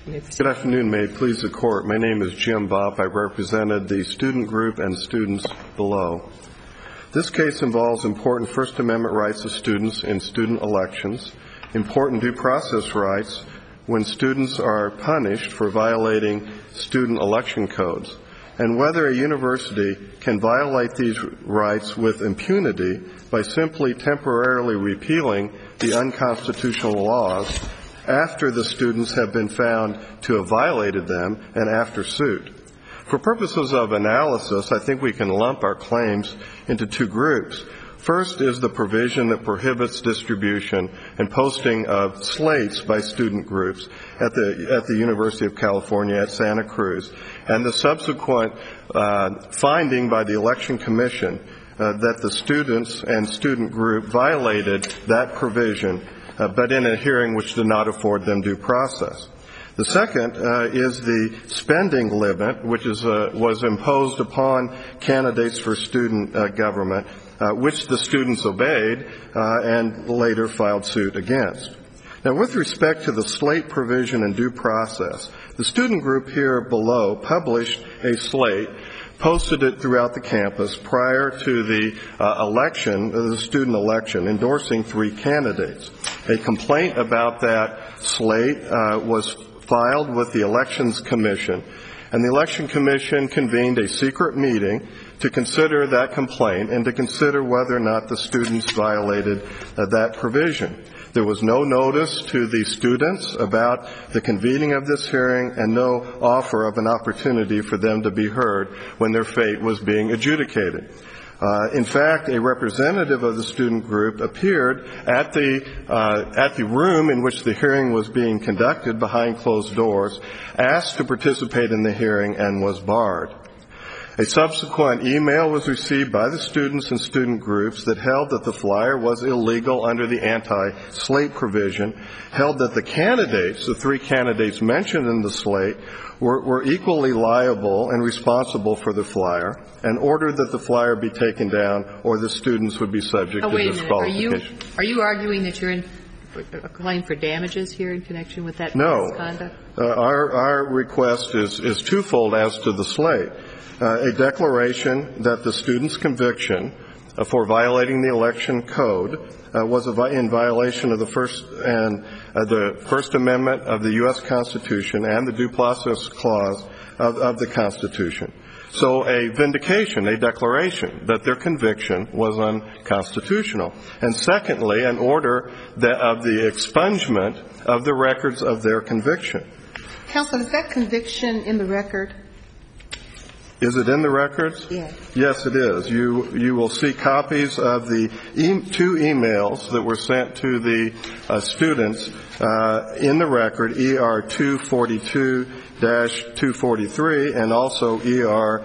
Good afternoon. May it please the Court. My name is Jim Bopp. I represented the student group and students below. This case involves important First Amendment rights of students in student elections, important due process rights when students are punished for violating student election codes, and whether a university can violate these rights with impunity by simply temporarily repealing the unconstitutional laws after the students have been found to have violated them and after suit. For purposes of analysis, I think we can lump our claims into two groups. First is the provision that prohibits distribution and posting of slates by student groups at the University of California at Santa Cruz, and the subsequent finding by the Election Commission that the students and student group violated that provision, but in a hearing which did not afford them due process. The second is the spending limit, which was imposed upon candidates for student government, which the students obeyed and later filed suit against. Now, with respect to the slate provision and due process, the student group here below published a slate, posted it throughout the campus prior to the election, the student election, endorsing three candidates. A complaint about that slate was filed with the Elections Commission, and the Election Commission convened a secret meeting to consider that complaint and to consider whether or not the students violated that provision. There was no notice to the students about the convening of this hearing and no offer of an opportunity for them to be heard when their fate was being adjudicated. In fact, a representative of the student group appeared at the room in which the hearing was being conducted behind closed doors, asked to participate in the hearing, and was barred. A subsequent email was received by the students and student groups that held that the flyer was illegal under the anti-slate provision, held that the candidates, the three candidates mentioned in the slate, were equally liable and responsible for the flyer, and ordered that the flyer be taken down or the students would be subject to disqualification. Are you arguing that you're in a claim for damages here in connection with that misconduct? No. Our request is twofold as to the slate. A declaration that the student's conviction for violating the election code was in violation of the First Amendment of the U.S. Constitution and the Due Process Clause of the Constitution. So a vindication, a declaration that their conviction was unconstitutional. And secondly, an order of the expungement of the records of their conviction. Counsel, is that conviction in the record? Is it in the records? Yes. Yes, it is. You will see copies of the two emails that were sent to the students in the record, ER 242-243 and also ER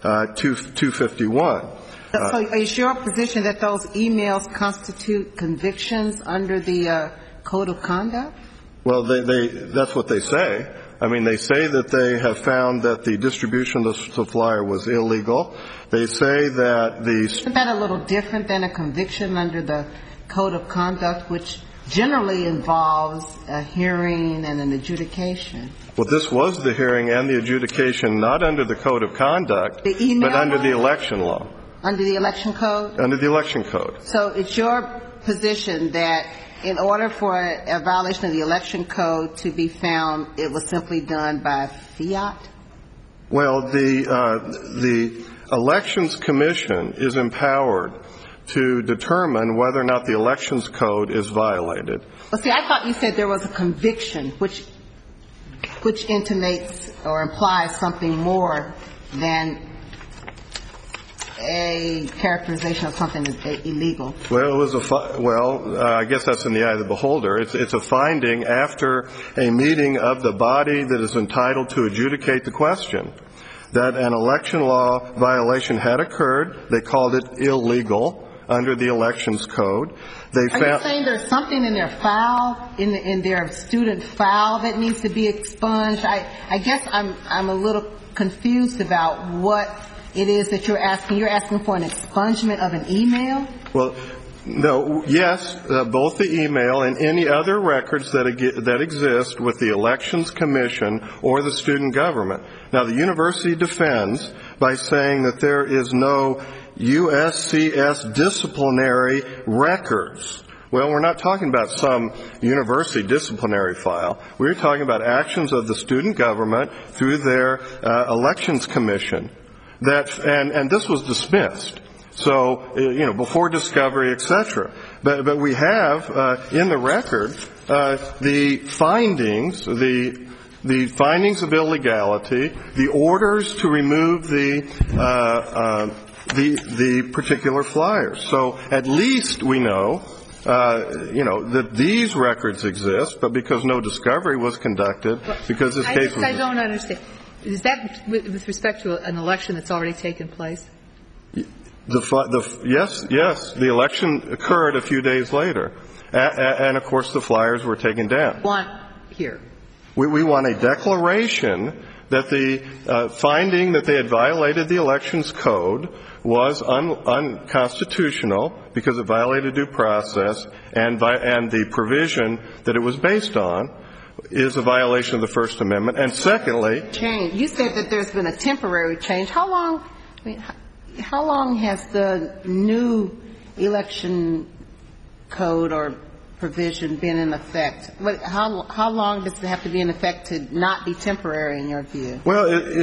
251. So is your position that those emails constitute convictions under the Code of Conduct? Well, that's what they say. I mean, they say that they have found that the distribution of the flyer was illegal. They say that Isn't that a little different than a conviction under the Code of Conduct, which generally involves a hearing and an adjudication? Well, this was the hearing and the adjudication not under the Code of Conduct, but under the election law. Under the election code? Under the election code. So it's your position that in order for a violation of the election code to be found, it was simply done by fiat? Well, the Elections Commission is empowered to determine whether or not the elections code is violated. Well, see, I thought you said there was a conviction, which intimates or implies something more than a characterization of something as illegal. Well, I guess that's in the eye of the beholder. It's a finding after a meeting of the body that is entitled to adjudicate the question that an election law violation had occurred. They called it illegal under the elections code. Are you saying there's something in their file, in their student file, that needs to be expunged? I guess I'm a little confused about what it is that you're asking. You're asking for an expungement of an email? Well, No, yes, both the email and any other records that exist with the Elections Commission or the student government. Now, the university defends by saying that there is no USCS disciplinary records. Well, we're not talking about some university disciplinary file. We're talking about actions of the student government through their Elections Commission. And this was dismissed. So, before discovery, et cetera. But we have in the record the findings of illegality, the orders to remove the particular flyers. So at least we know, that these records exist, but because no discovery was conducted, because this case was... I don't understand. Is that with respect to an election that's already taken place? Yes. The election occurred a few days later. And, of course, the flyers were taken down. Want here? We want a declaration that the finding that they had violated the elections code was unconstitutional because it violated due process, and the provision that it was based on is a violation of the First Amendment. And secondly... Change. You said that there's been a temporary change. How long has the new election code or provision been in effect? How long does it have to be in effect to not be temporary in your view? Well,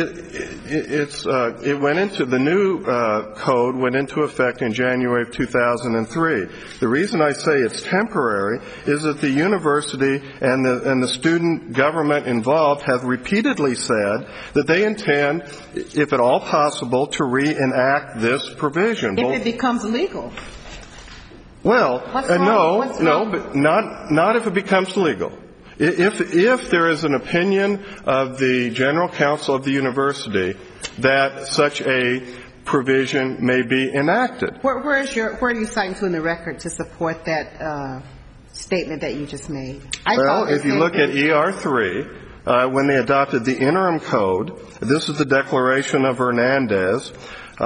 it went into the new code went into effect in January of 2003. The reason I say it's temporary is that the university and the student government involved have repeatedly said that they intend, if at all possible, to reenact this provision. If it becomes legal. Well, no, but not if it becomes legal. If there is an opinion of the general counsel of the university that such a provision may be enacted. Where are you citing to in the record to support that statement that you just made? Well, if you look at ER3, when they adopted the interim code, this is the declaration of Hernandez.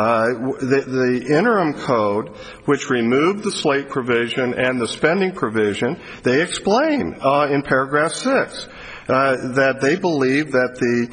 The interim code, which removed the slate provision and the spending provision, they explain in paragraph 6 that they believe that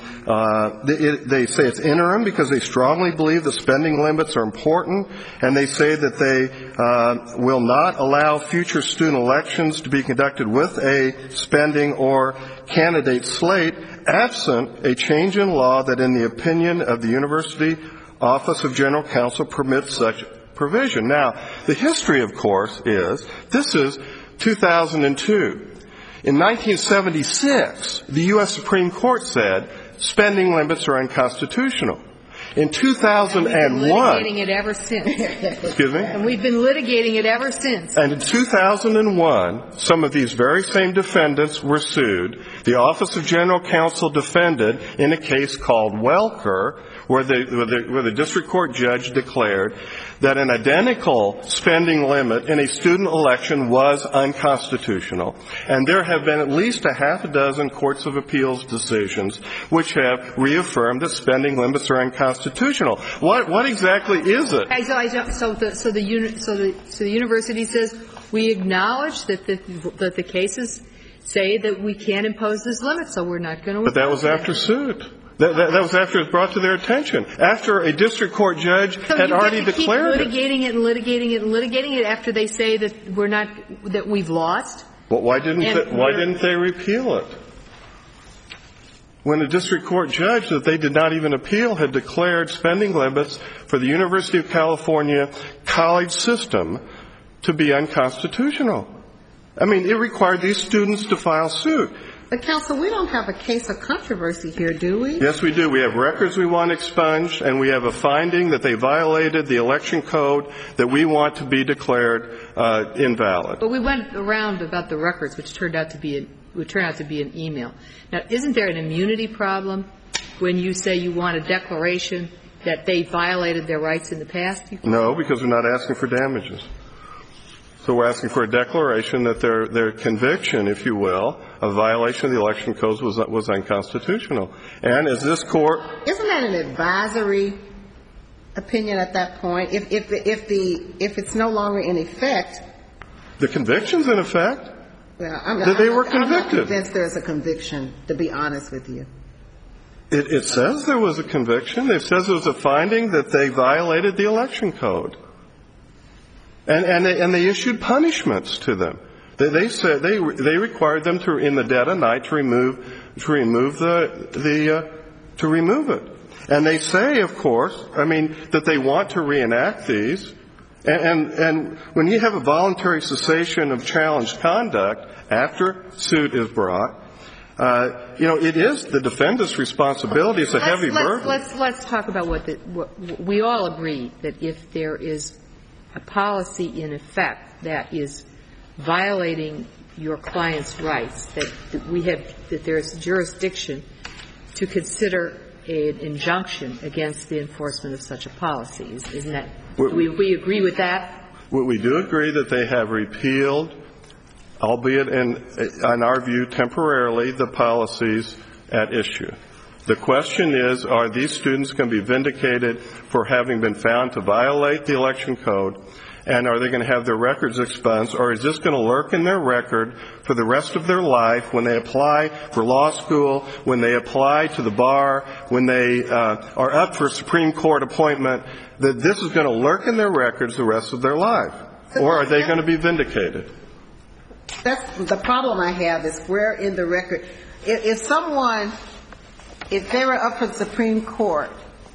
they say it's interim because they strongly believe the spending limits are important, and they say that they will not allow future student elections to be conducted with a spending or candidate slate absent a change in law that, in the opinion of the university Office of General Counsel, permits such provision. Now, the history, of course, is this is 2002. In 1976, the U.S. Supreme Court said spending limits are unconstitutional. In 2001... And we've been litigating it ever since. Excuse me? And we've been litigating it ever since. And in 2001, some of these very same defendants were sued. The Office of General Counsel defended in a case called Welker, where the district court judge declared that an identical spending limit in a student election was unconstitutional. And there have been at least a half a dozen courts of appeals decisions which have reaffirmed that spending limits are unconstitutional. What exactly is it? So the university says we acknowledge that the cases say that we can't impose this limit, so we're not going to. But that was after suit. That was after it was brought to their attention. After a district court judge had already declared it. So you get to keep litigating it after they say that we've lost? Well, why didn't they repeal it? When a district court judge that they did not even appeal had declared spending limits for the University of California college system to be unconstitutional. I mean, it required these students to file suit. But, counsel, we don't have a case of controversy here, do we? Yes, we do. We have records we want expunged, and we have a finding that they violated the election code that we want to be declared invalid. But we went around about the records, which turned out to be an email. Now, isn't there an immunity problem when you say you want a declaration that they violated their rights in the past? No, because we're not asking for damages. So we're asking for a declaration that their conviction, if you will, of violation of the election codes was unconstitutional. And as this court... Isn't that an advisory opinion at that point? If it's no longer in effect, The conviction's in effect. Well, That they were I'm not convicted. convinced there's a conviction, to be honest with you. It says there was a conviction. It says there was a finding that they violated the election code. And they issued punishments to them. They said they required them to, in the dead of night, to remove it. And they say, of course, that they want to reenact these. And when you have a voluntary cessation of challenged conduct after suit is brought, it is the defendant's responsibility. It's a heavy burden. Let's talk about what we all agree that if there is a policy in effect that is violating your client's rights, that there's jurisdiction to consider an injunction against the enforcement of such a policy. Isn't that? We agree with that? We do agree that they have repealed, albeit in our view temporarily, the policies at issue. The question is, are these students going to be vindicated for having been found to violate the election code, and are they going to have their records expunged, or is this going to lurk in their record for the rest of their life when they apply for law school, when they apply to the bar, when they are up for a Supreme Court appointment, that this is going to lurk in their records the rest of their life? Or are they going to be vindicated? That's the problem I have, is where in the record, if they were up for the Supreme Court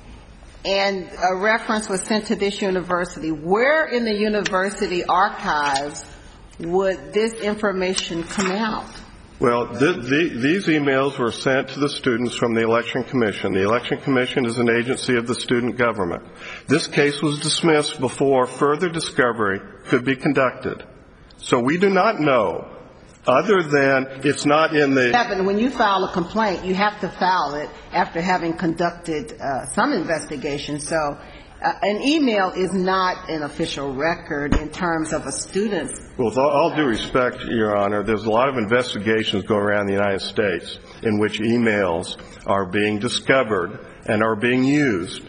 and a reference was sent to this university, where in the university archives would this information come out? Well, these emails were sent to the students from the Election Commission. The Election Commission is an agency of the student government. This case was dismissed before further discovery could be conducted. So we do not know, other than it's not in the... When you file a complaint, you have to file it after having conducted some investigation. So an email is not an official record in terms of a student's... Well, with all due respect, Your Honor, there's a lot of investigations going around the United States in which emails are being discovered and are being used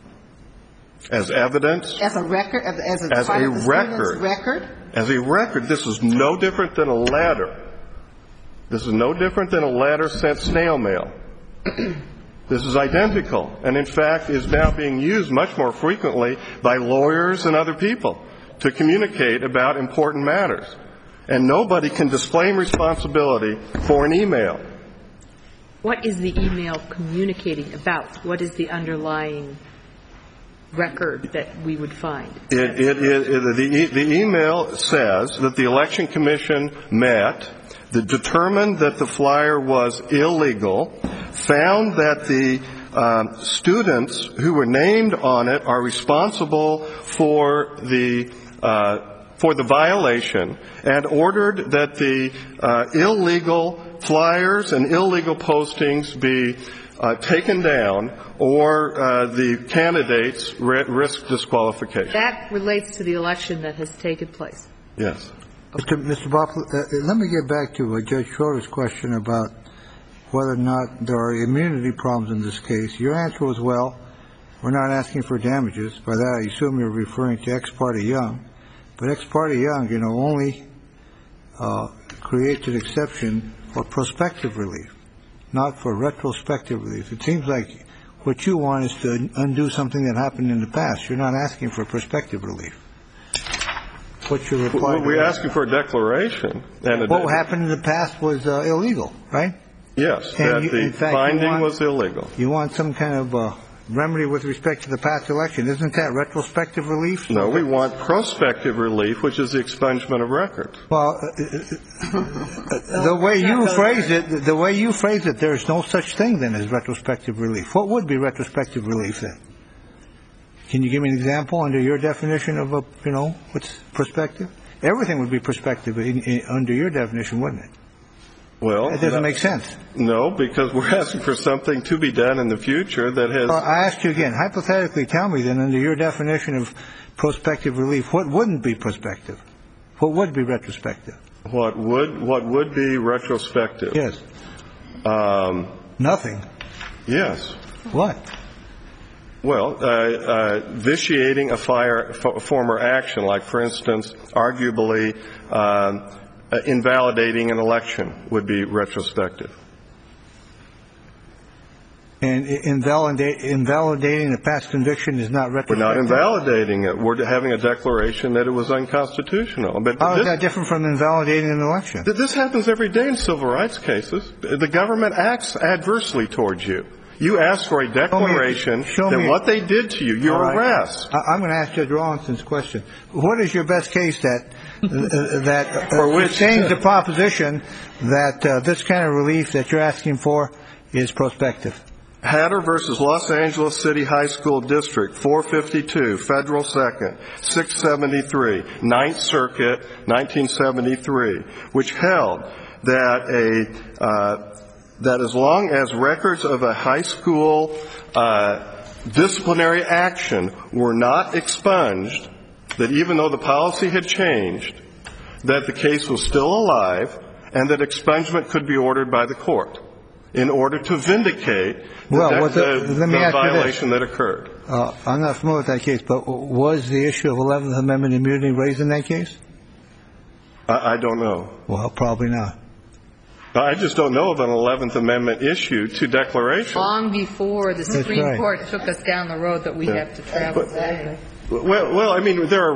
as evidence. As a record? As a part of the student's record? As a record. This is no different than a letter. This is no different than a letter sent snail mail. This is identical, and in fact is now being used much more frequently by lawyers and other people to communicate about important matters. And nobody can disclaim responsibility for an email. What is the email communicating about? What is the underlying record that we would find? The email says that the Election Commission met, determined that the flyer was illegal, found that the students who were named on it are responsible for the violation, and ordered that the illegal flyers and illegal postings be taken down, or the candidates risk disqualification. That relates to the election that has taken place. Yes. Mr. Bob, let me get back to Judge Schroeder's question about whether or not there are immunity problems in this case. Your answer was, well, we're not asking for damages. By that, I assume you're referring to Ex parte Young. But Ex parte Young, only creates an exception for prospective relief, not for retrospective relief. It seems like what you want is to undo something that happened in the past. You're not asking for prospective relief. What you're requiring. We're asking for a declaration. And what happened in the past was illegal, right? Yes, that the finding was illegal. You want some kind of remedy with respect to the past election. Isn't that retrospective relief? No, we want prospective relief, which is the expungement of records. Well, the way you phrase it, there's no such thing then as retrospective relief. What would be retrospective relief then? Can you give me an example under your definition of what's prospective? Everything would be prospective under your definition, wouldn't it? Well, it doesn't make sense. No, because we're asking for something to be done in the future that has... I asked you again. Hypothetically, tell me then, under your definition of prospective relief, what wouldn't be prospective? What would be retrospective? What would be retrospective? Yes. Nothing. Yes. What? Well, vitiating a former action, like, for instance, arguably invalidating an election would be retrospective. And invalidating a past conviction is not retrospective? We're not invalidating it. We're having a declaration that it was unconstitutional. But how is that different from invalidating an election? This happens every day in civil rights cases. The government acts adversely towards you. You ask for a declaration that what they did to you, your arrest. I'm going to ask Judge Rawlinson's question. What is your best case that sustains the proposition that this kind of relief that you're asking for is prospective? Hatter versus Los Angeles City High School District, 452, Federal 2nd, 673, 9th Circuit, 1973, which held that that as long as records of a high school disciplinary action were not expunged, that even though the policy had changed, that the case was still alive and that expungement could be ordered by the court in order to vindicate the violation that occurred. I'm not familiar with that case, but was the issue of 11th Amendment immunity raised in that case? I don't know. Well, probably not. I just don't know of an 11th Amendment issue to declaration. Long before the Supreme Court took us down the road that we have to travel back. Well, I mean, there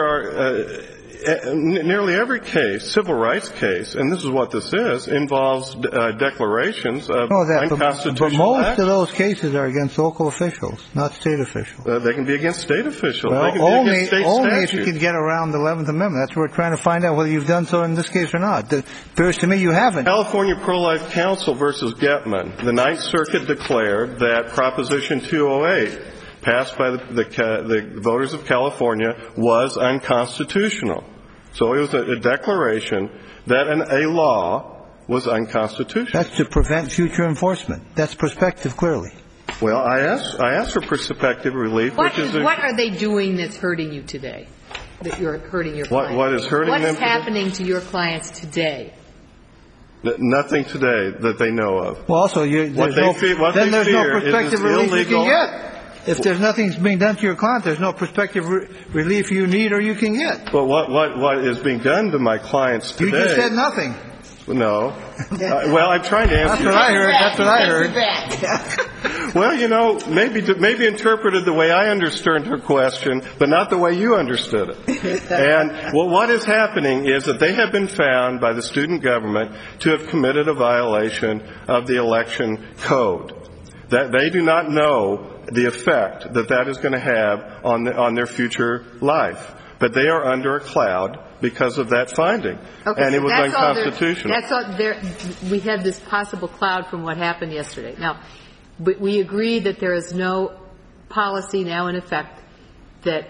are nearly every case, civil rights case, and this is what this is, involves declarations of unconstitutional But most action. of those cases are against local officials, not state officials. They can be against state officials. Well, they can be against state only if statutes. you can get around the 11th Amendment. That's what we're trying to find out, whether you've done so in this case or not. It appears to me you haven't. California Pro-Life Council versus Getman. The Ninth Circuit declared that Proposition 208, passed by the voters of California, was unconstitutional. So it was a declaration that a law was unconstitutional. That's to prevent future enforcement. That's prospective, clearly. Well, I asked for prospective relief. What are they doing that's hurting you today? That you're hurting your clients? What is hurting them today? What is happening to your clients today? Nothing today that they know of. Well, also, there's no prospective relief you can get. If there's nothing being done to your client, there's no prospective relief you need or you can get. Well, what is being done to my clients today? You just said nothing. No. Well, I'm trying to answer. That's what I heard. Well, you know, maybe interpreted the way I understood her question, but not the way you understood it. And what is happening is that they have been found by the student government to have committed a violation of the election code. That they do not know the effect that is going to have on their future life. But they are under a cloud because of that finding. Okay, and it was unconstitutional. We have this possible cloud from what happened yesterday. Now, we agree that there is no policy now in effect that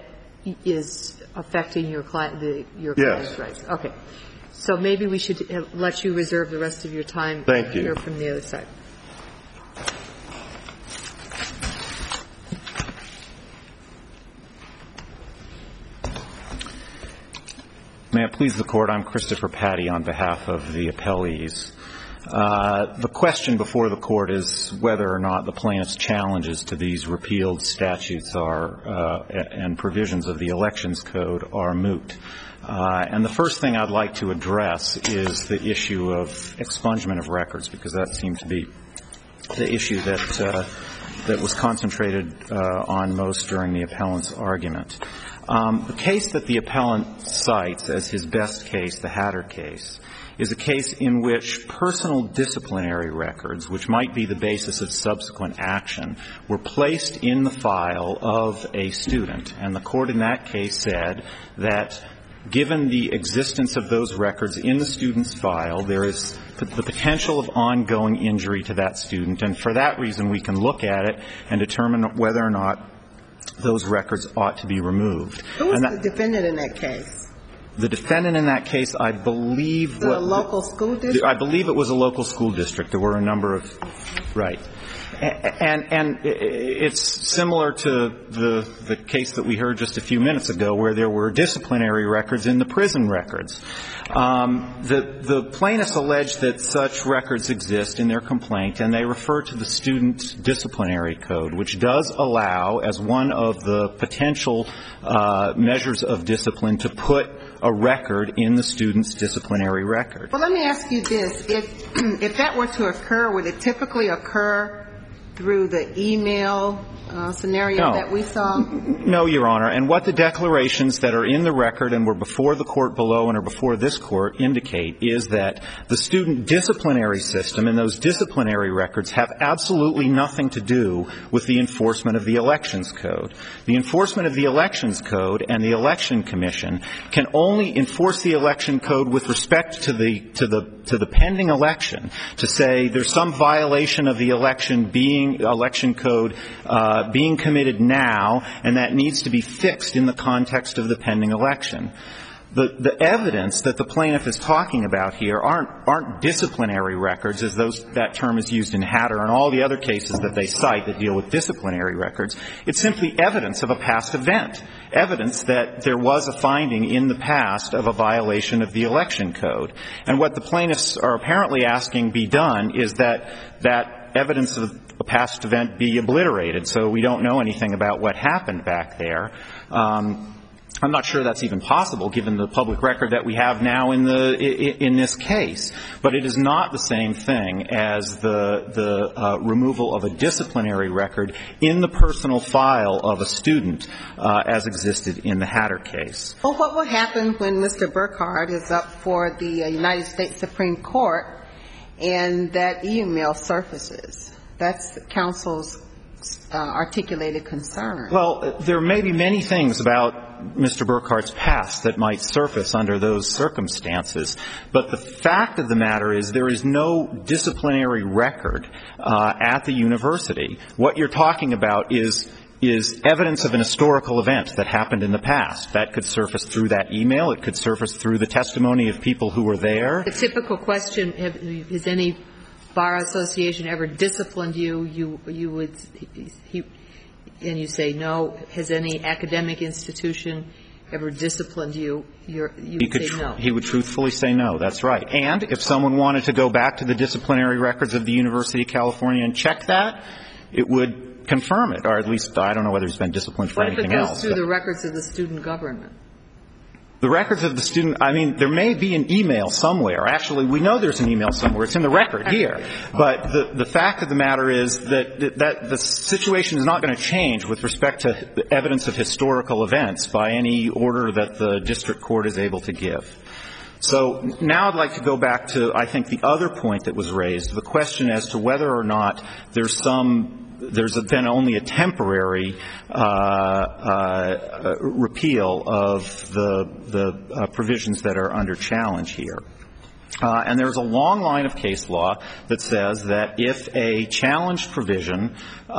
is affecting your client's rights. Okay. So maybe we should let you reserve the rest of your time. Thank you. Hear from the other side. May it please the Court, I'm Christopher Patty on behalf of the appellees. The question before the Court is whether or not the plaintiff's challenges to these repealed statutes and provisions of the Elections Code are moot. And the first thing I'd like to address is the issue of expungement of records, because that seemed to be the issue that was concentrated on most during the appellant's argument. The case that the appellant cites as his best case, the Hatter case, is a case in which personal disciplinary records, which might be the basis of subsequent action, were placed in the file of a student. And the Court in that case said that given the existence of those records in the student's file, there is the potential of ongoing injury to that student. And for that reason, we can look at it and determine whether or not those records ought to be removed. Who was the defendant in that case? The defendant in that case, I believe... A local school district? I believe it was a local school district. There were a number of... Right. And it's similar to the case that we heard just a few minutes ago where there were disciplinary records in the prison records. The plaintiffs allege that such records exist in their complaint, and they refer to the student disciplinary code, which does allow, as one of the potential measures of discipline, to put a record in the student's disciplinary record. Well, let me ask you this. If that were to occur, would it typically occur through the email scenario that we saw? No, Your Honor. And what the declarations that are in the record and were before the court below and are before this court indicate is that the student disciplinary system and those disciplinary records have absolutely nothing to do with the enforcement of the Elections Code. The enforcement of the Elections Code and the Election Commission can only enforce the Election Code with respect to the pending election, to say there's some violation of the election code being committed now, and that needs to be fixed in the context of the pending election. The evidence that the plaintiff is talking about here aren't disciplinary records, as that term is used in Hatter and all the other cases that they cite that deal with disciplinary records. It's simply evidence of a past event, evidence that there was a finding in the past of a violation of the election code. And what the plaintiffs are apparently asking be done is that evidence of a past event be obliterated, so we don't know anything about what happened back there. I'm not sure that's even possible, given the public record that we have now in this case. But it is not the same thing as the removal of a disciplinary record in the personal file of a student, as existed in the Hatter case. Well, what would happen when Mr. Burkhardt is up for the United States Supreme Court and that email surfaces? That's counsel's articulated concern. Well, there may be many things about Mr. Burkhardt's past that might surface under those circumstances, but the fact of the matter is there is no disciplinary record at the university. What you're talking about is evidence of an historical event that happened in the past. That could surface through that email. It could surface through the testimony of people who were there. The typical question, has any bar association ever disciplined you? And you say no. Has any academic institution ever disciplined you? You would say no. He would truthfully say no. That's right. And if someone wanted to go back to the disciplinary records of the University of California and check that, it would confirm it, or at least I don't know whether he's been disciplined for anything else. What if it goes through the records of the student government? The records of the student, I mean, there may be an email somewhere. Actually, we know there's an email somewhere. It's in the record here. But the fact of the matter is that the situation is not going to change with respect to the evidence of historical events by any order that the district court is able to give. So now I'd like to go back to, I think, the other point that was raised, the question as to whether or not there's been only a temporary repeal of the provisions that are under challenge here. And there's a long line of case law that says that if a challenged provision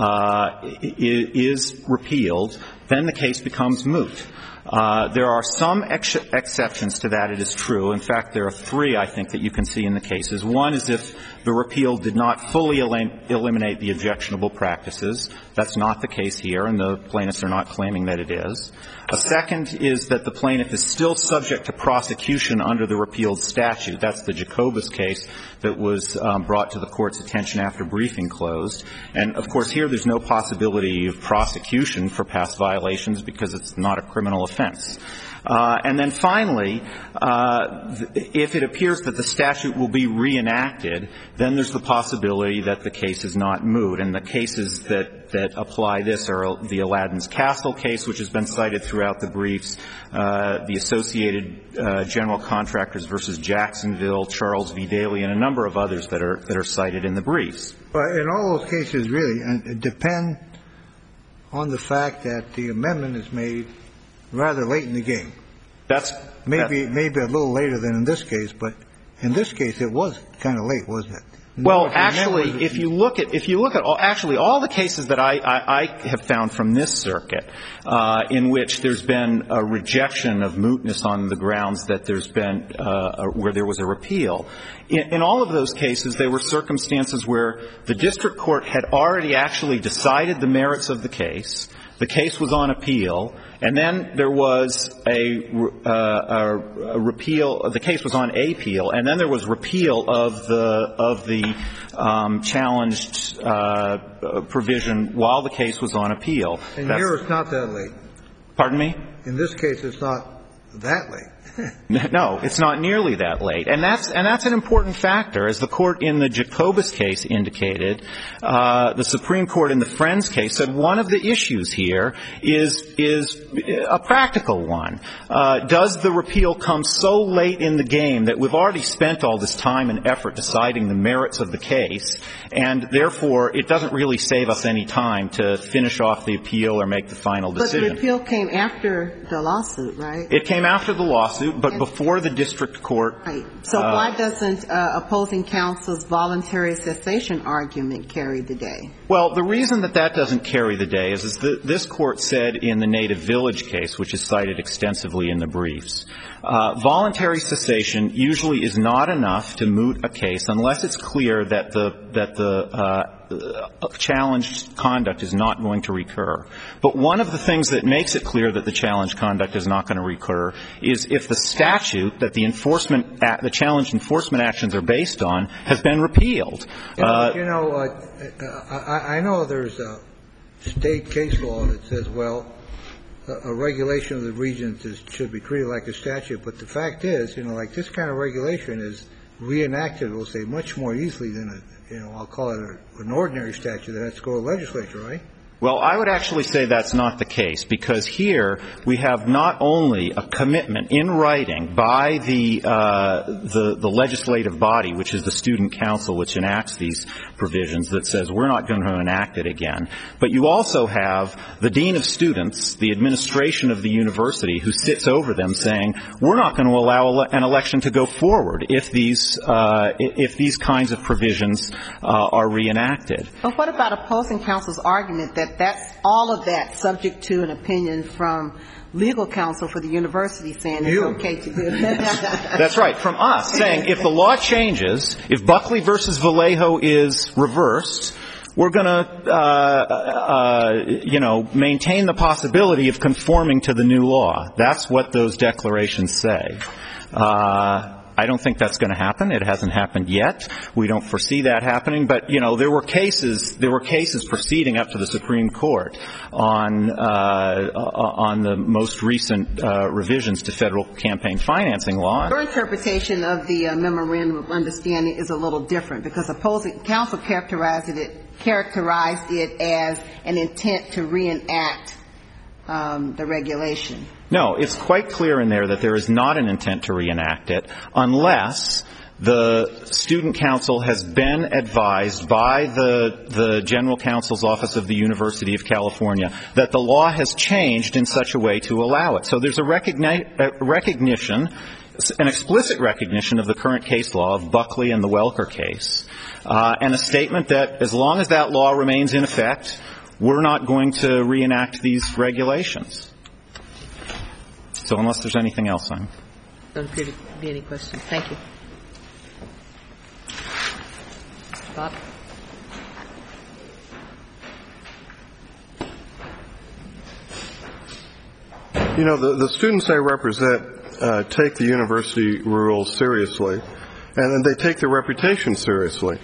is repealed, then the case becomes moot. There are some exceptions to that, it is true. In fact, there are three, I think, that you can see in the cases. One is if the repeal did not fully eliminate the objectionable practices. That's not the case here, and the plaintiffs are not claiming that it is. A second is that the plaintiff is still subject to prosecution under the repealed statute. That's the Jacobus case that was brought to the Court's attention after briefing closed. And, of course, here there's no possibility of prosecution for past violations because it's not a criminal offense. And then finally, if it appears that the statute will be reenacted, then there's the possibility that the case is not moot. And the cases that apply this are the Aladdin's Castle case, which has been cited throughout the briefs, the Associated General Contractors versus Jacksonville, Charles v. Daly, and a number of others that are cited in the briefs. But in all those cases, really, it depends on the fact that the amendment is made rather late in the game. That's maybe a little later than in this case, but in this case it was kind of late, wasn't it? Well, actually, if you look at all the cases that I have found from this circuit, in which there's been a rejection of mootness on the grounds that there's been where there was a repeal, in all of those cases there were circumstances where the district court had already actually decided the merits of the case was on appeal, and then there was a repeal. The case was on appeal, and then there was repeal of the challenged provision while the case was on appeal. And here it's not that late. Pardon me? In this case, it's not that late. No, it's not nearly that late. And that's an important factor. As the court in the Jacobus case indicated, the Supreme Court in the Friends case said one of the issues here is a practical one. Does the repeal come so late in the game that we've already spent all this time and effort deciding the merits of the case, and therefore it doesn't really save us any time to finish off the appeal or make the final decision? But the appeal came after the lawsuit, right? It came after the lawsuit, but before the district court. Right. So why doesn't opposing counsel's voluntary cessation argument carry the day? Well, the reason that doesn't carry the day is that this court said in the Native Village case, which is cited extensively in the briefs, voluntary cessation usually is not enough to moot a case unless it's clear that the challenged conduct is not going to recur. But one of the things that makes it clear that the challenged conduct is not going to recur is if the statute that the challenged enforcement actions are based on has been repealed. I know there's a state case law that says, well, a regulation of the region should be treated like a statute. But the fact is, like this kind of regulation is reenacted, we'll say, much more easily than I'll call it an ordinary statute that has to go to the legislature, right? Well, I would actually say that's not the case, because here we have not only a commitment in writing by the legislative body, which is the student council, which enacts these provisions, that says we're not going to enact it again, but you also have the dean of students, the administration of the university, who sits over them saying we're not going to allow an election to go forward if these kinds of provisions are reenacted. But what about opposing counsel's argument that that's all of that subject to an opinion from legal counsel for the university saying it's okay to do that? That's right, from us, saying if the law changes, if Buckley versus Vallejo is reversed, we're going to, maintain the possibility of conforming to the new law. That's what those declarations say. I don't think that's going to happen. It hasn't happened yet. We don't foresee that happening. But, there were cases proceeding up to the Supreme Court on the most recent revisions to federal campaign financing law. Your interpretation of the memorandum of understanding is a little different, because opposing counsel characterized it as an intent to reenact the regulation. No, it's quite clear in there that there is not an intent to reenact it unless the student council has been advised by the general counsel's office of the University of California that the law has changed in such a way to allow it. So there's a recognition, an explicit recognition of the current case law of Buckley and the Welker case, and a statement that as long as that law remains in effect, we're not going to reenact these regulations. So unless there's anything else, Don't appear to be any questions. Thank you. Bob? The students I represent take the university rules seriously, and they take their reputation seriously.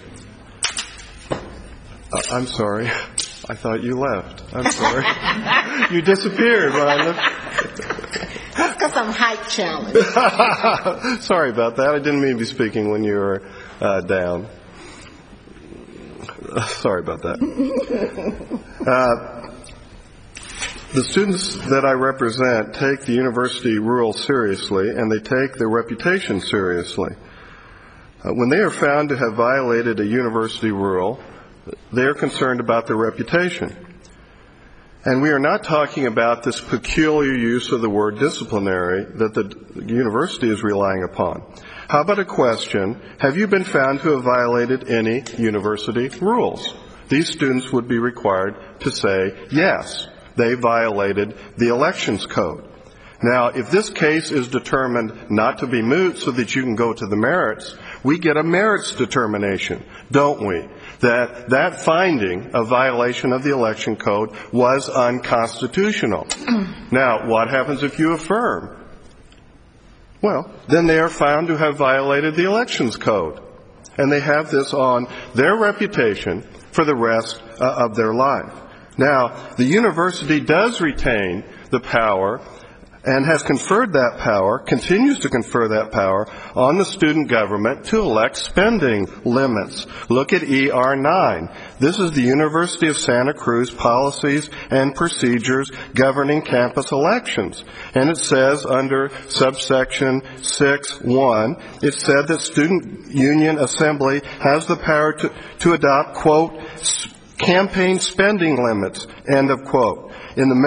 I'm sorry. I thought you left. I'm sorry. You disappeared when I left. That's because I'm height challenged. Sorry about that. I didn't mean to be speaking when you were down. Sorry about that. The students that I represent take the university rules seriously, and they take their reputation seriously. When they are found to have violated a university rule, they are concerned about their reputation. And we are not talking about this peculiar use of the word disciplinary that the university is relying upon. How about a question, have you been found to have violated any university rules? These students would be required to say, yes, they violated the elections code. Now, if this case is determined not to be moot so that you can go to the merits, we get a merits determination, don't we? That finding of violation of the election code was unconstitutional. Now, what happens if you affirm? Well, then they are found to have violated the elections code. And they have this on their reputation for the rest of their life. Now, the university does retain the power and has conferred that power, continues to confer that power on the student government to elect spending limits. Look at ER 9. This is the University of Santa Cruz policies and procedures governing campus elections. And it says under subsection 6.1, it said that student union assembly has the power to adopt, quote, campaign spending limits, end of quote. In the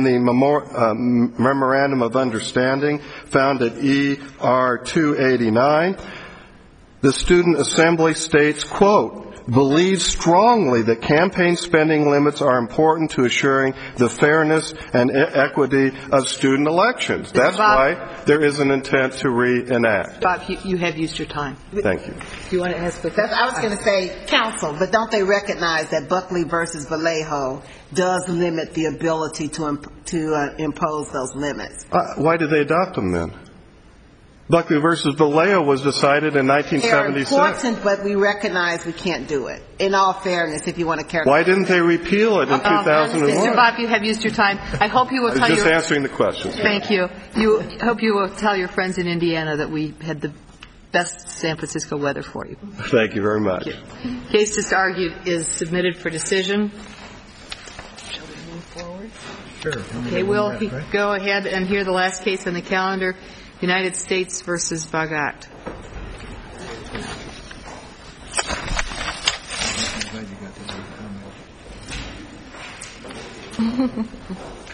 Memorandum of Understanding found at ER 289, the Student Assembly states, quote, believes strongly that campaign spending limits are important to assuring the fairness and equity of student elections. That's why there is an intent to reenact. Bob, you have used your time. Thank you. Do you want to ask the question? I was going to say counsel, but don't they recognize that Buckley versus Vallejo does limit the ability to impose those limits? Why did they adopt them then? Buckley versus Vallejo was decided in 1976. They're important, but we recognize we can't do it. In all fairness, if you want to characterize. Why didn't they repeal it in 2001? Mr. Bob, you have used your time. I hope you will tell I was just answering the questions. Thank you. Hope you will tell your friends in Indiana that we had the best San Francisco weather for you. Thank you very much. Thank you. Case just argued is submitted for decision. Shall we move forward? Sure. Okay, we'll go ahead and hear the last case on the calendar, United States versus Bagat. I'm glad you got the right comment.